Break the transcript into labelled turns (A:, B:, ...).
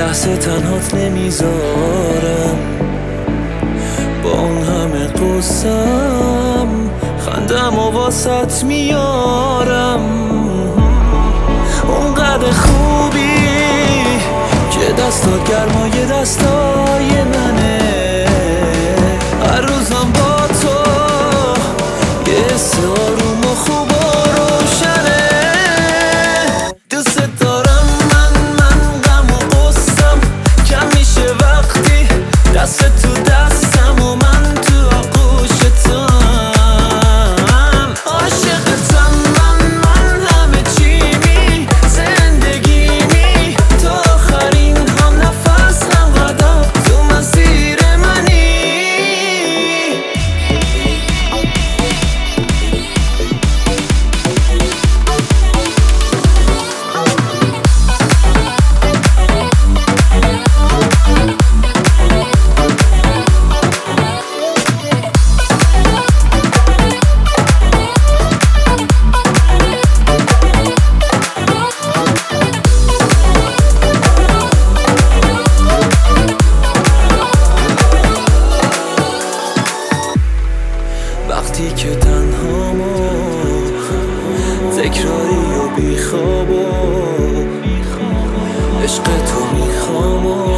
A: لحظه تنهات نمیذارم، با اون همه قصم خندم و واسط میارم. اونقدر خوبی که دستات گرمای دستای منه، هر روزم با تو یه حس آروم و خوب و روشنه. دوست دارم من غم و غصم کم میشه وقتی دست تو دستم و من تو آغوش توام. عاشقتم من همه چیمی، زندگیمی، تو آخرین هم نفس هم قدم تو مسیر منی. وقتی که تنهام و تکراری و بیخواب و عشق تو میخوام